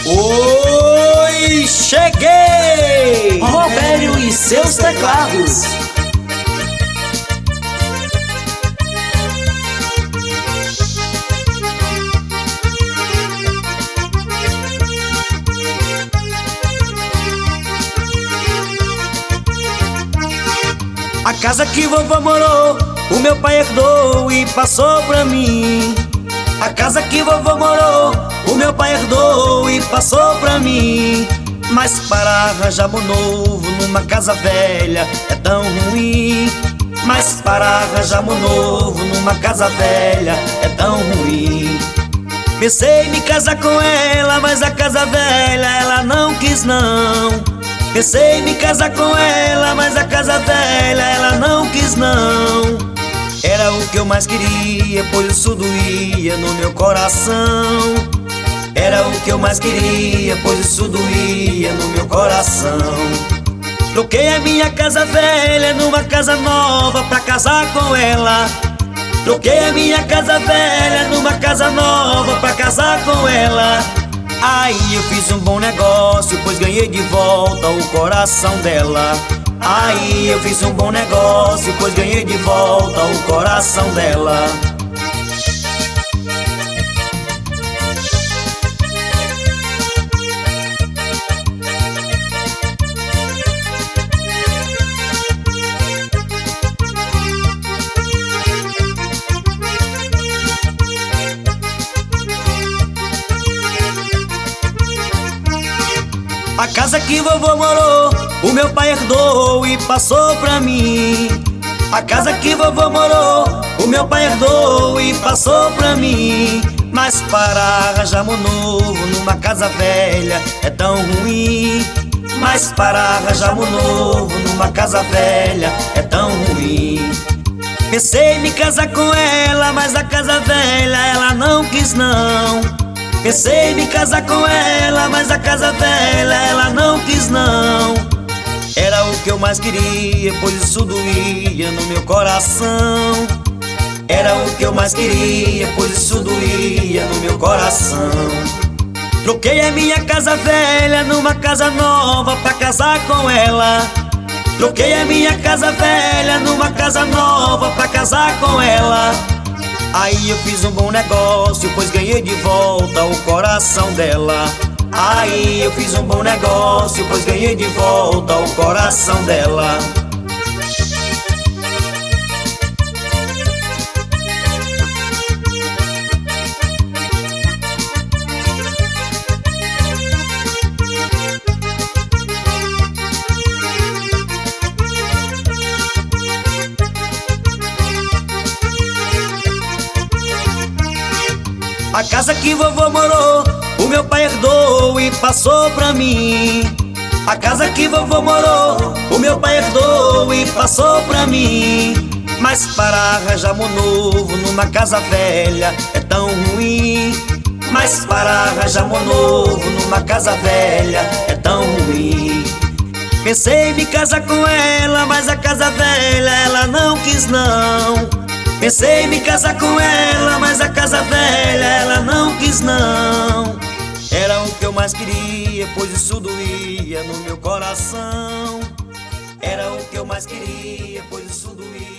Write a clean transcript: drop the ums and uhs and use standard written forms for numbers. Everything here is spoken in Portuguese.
Oi, cheguei! Robério e seus teclados. A casa que vovô morou, o meu pai herdou e passou pra mim. A casa que vovô morou, o meu pai herdou e passou pra mim. Mas para arranjar um novo numa casa velha é tão ruim. Mas para arranjar um novo numa casa velha é tão ruim. Pensei em me casar com ela, mas a casa velha ela não quis não. Pensei em me casar com ela, mas a casa velha ela não quis não. Era o que eu mais queria, pois isso doía no meu coração. Era o que eu mais queria, pois isso doía no meu coração. Troquei a minha casa velha numa casa nova pra casar com ela. Troquei a minha casa velha numa casa nova pra casar com ela. Aí eu fiz um bom negócio, pois ganhei de volta o coração dela. Aí eu fiz um bom negócio, pois ganhei de volta o coração dela. A casa que vovô morou, o meu pai herdou e passou pra mim. A casa que vovô morou, o meu pai herdou e passou pra mim. Mas para arranjar um novo numa casa velha é tão ruim. Mas para arranjar um novo numa casa velha é tão ruim. Pensei em me casar com ela, mas a casa velha ela não quis não. Pensei em me casar com ela, mas a casa velha ela não quis não. Era o que eu mais queria, pois isso doía no meu coração. Era o que eu mais queria, pois isso doía no meu coração. Troquei a minha casa velha numa casa nova pra casar com ela. Troquei a minha casa velha numa casa nova pra casar com ela. Aí eu fiz um bom negócio, pois ganhei de volta o coração dela. Aí eu fiz um bom negócio, pois ganhei de volta o coração dela. A casa que vovô morou, o meu pai herdou e passou pra mim. A casa que vovô morou, o meu pai herdou e passou pra mim. Mas para arranjar um novo numa casa velha é tão ruim. Mas para arranjar um novo numa casa velha é tão ruim. Pensei em me casar com ela, mas a casa velha ela não quis não. Pensei em me casar com ela, mas a casa velha ela não quis não. Era o que eu mais queria, pois isso doía no meu coração. Era o que eu mais queria, pois isso doía.